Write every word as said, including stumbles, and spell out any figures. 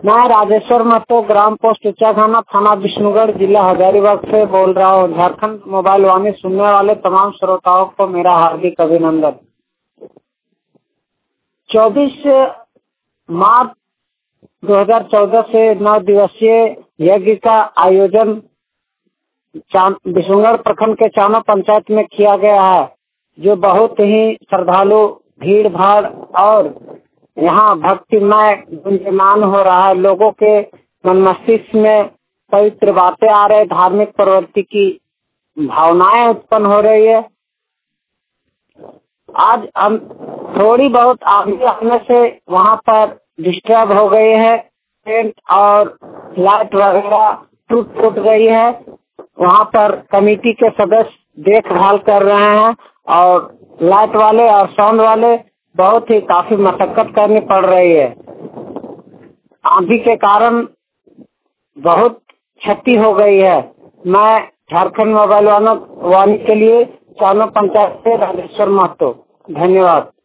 मैं राजेश्वर महतो, ग्राम पोस्ट उच्चा थाना, थाना विष्णुगढ़, जिला हजारीबाग से बोल रहा हूँ। झारखंड मोबाइल वाणी सुनने वाले तमाम श्रोताओं को मेरा हार्दिक अभिनंदन। चौबीस मार्च दो हज़ार चौदह से नौ दिवसीय यज्ञ का आयोजन विष्णुगढ़ प्रखंड के चानो पंचायत में किया गया है, जो बहुत ही श्रद्धालु, भीड़ भाड़ और यहाँ भक्तिमय गुंजयमान हो रहा है। लोगों के मन मस्तिष्क में पवित्र बातें आ रहे, धार्मिक प्रवृत्ति की भावनाएं उत्पन्न हो रही है। आज हम थोड़ी बहुत आगे आने से वहाँ पर डिस्टर्ब हो गई है, टेंट और लाइट वगैरह टूट फूट गई है। वहाँ पर कमेटी के सदस्य देखभाल कर रहे हैं और लाइट वाले और साउंड वाले बहुत ही काफी मशक्कत करनी पड़ रही है। आंधी के कारण बहुत क्षति हो गई है। मैं झारखंड मोबाइल वाणी के लिए चानो पंचायत से राजेश्वर महतो, धन्यवाद।